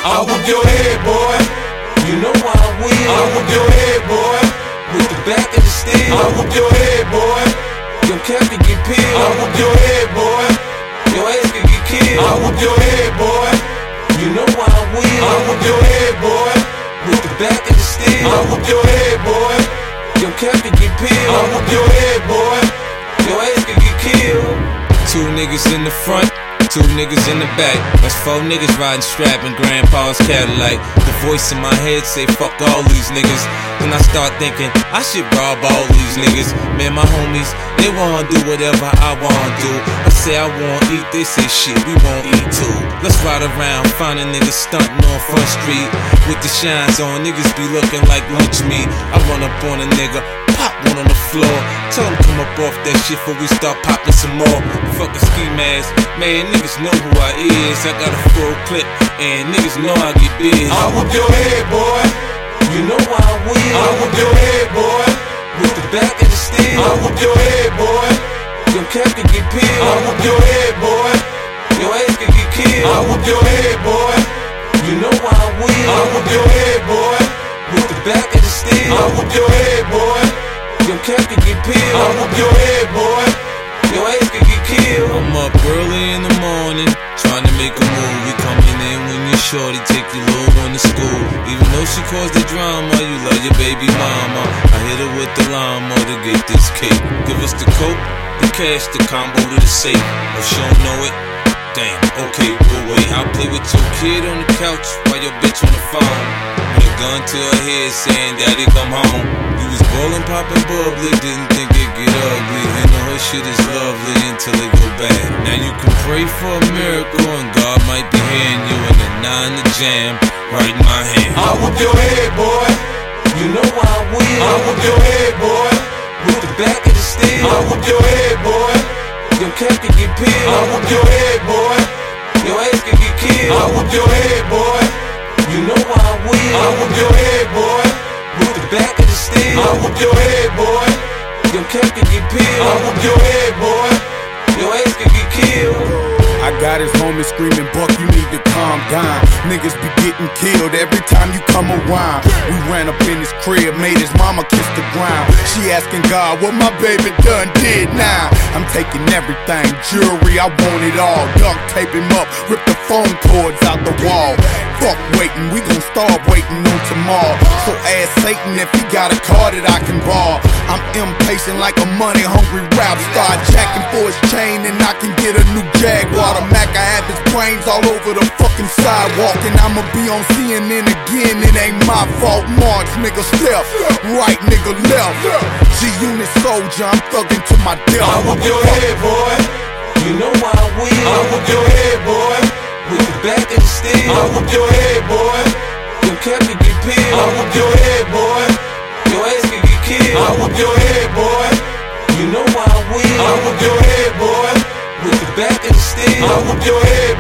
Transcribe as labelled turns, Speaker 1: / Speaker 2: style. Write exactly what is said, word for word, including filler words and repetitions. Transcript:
Speaker 1: I whoop your head, boy. You know why I win. I whoop your head, boy. With the back of the steel. I whoop your head, boy. Your cap can get peeled. I whoop your head, boy. Your ass can get killed. I whoop your head, boy. You know why I win. I whoop your head, boy. With the back of the steel. I whoop your head, boy. Your cap can get peeled. I whoop your head, boy. Your ass can get killed.
Speaker 2: Two niggas in the front, two niggas in the back. That's four niggas riding strap in grandpa's Cadillac. The voice in my head say fuck all these niggas. Then I start thinking I should rob all these niggas. Man, my homies, they wanna do whatever I wanna do. I say I wanna eat, they say shit, we won't eat too. Let's ride around, find a nigga stunting on Front Street with the shines on, niggas be looking like lunch meat. I run up on a nigga, pop one on the floor, tell him come up off that shit before we start popping some more. Fuck a ski mask, man, niggas know who I is. I got a full clip, and niggas know I get big.
Speaker 1: I whoop your head, boy. You know why I win. I whoop your head, boy. With the back of the steel. I whoop your head, boy. Your cap can get peeled. I whoop your head, boy. Your ass can get killed. I whoop your head, boy. You know why I win. I whoop your head, boy. With the back of the steel. I whoop your head, boy. Your cap can get peeled. I whoop your head, boy. Your ass can get killed.
Speaker 2: I'm up early in the morning, trying to make a move. We coming in when you're shorty, take your little one to school. Even though she caused the drama, you love your baby mama. I hit her with the llama to get this cake. Give us the coke, the cash, the combo to the safe. If she don't know it, damn, okay, we'll wait. I'll play with your kid on the couch while your bitch on the phone. With a gun to her head saying, daddy come home. You was ballin', poppin' bubbly, didn't think it get ugly. And all her shit is lovely until it go bad. Now you can pray for a miracle and God might be hearing you in the nine to jam right in my hand.
Speaker 1: I whoop your head, boy. You know why I win. I whoop your head, boy. With the back of the steel. I whoop your head, boy. Your cap can get peeled. I whoop your head, boy. Your ass can get killed. I whoop your head, boy. You know why I win. I whoop your head, boy. With the back of the steel. I whoop your head, boy. Your cap can get peeled. I whoop your head, boy. Your ass can get killed.
Speaker 3: I got his homies screaming, Buck, you need to calm down. Niggas be getting killed every time you come around. We ran up in his crib, made his mama kiss the ground. She asking God what my baby done did now. I'm taking everything, jewelry, I want it all. Duct tape him up, rip the phone cords out the wall. Fuck waiting, we gon' start waiting on tomorrow. So ask Satan if he got a car that I can borrow. I'm impatient like a money-hungry rap star, jacking for his chain and I can get a new Jaguar. The Mac, I have his brains all over the fucking sidewalk, and I'ma be on C N N again, it ain't my fault. March, nigga, step, right, nigga, left. G-Unit soldier, I'm thugging to my death.
Speaker 1: I whoop your head, boy. You know why I win. I whoop your head, boy. With the back of the steel. I whoop your head, boy. Your cap can get peeled. I whoop your head, boy. Your ass can get killed. I whoop your head, boy. You know why I win. I whoop your head, boy. With the back of the steel. I whoop your head,